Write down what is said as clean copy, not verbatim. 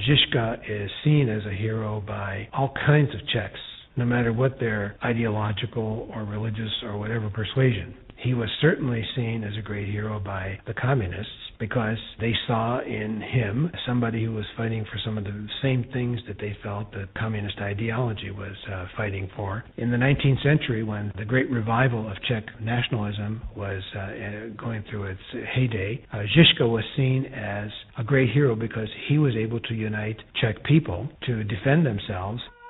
Žižka is seen as a hero by all kinds of Czechs, no matter what their ideological or religious or whatever persuasion. He was certainly seen as a great hero by the communists because they saw in him somebody who was fighting for some of the same things that they felt the communist ideology was fighting for. In the 19th century, when the great revival of Czech nationalism was going through its heyday, Žižka was seen as a great hero because he was able to unite Czech people to defend themselves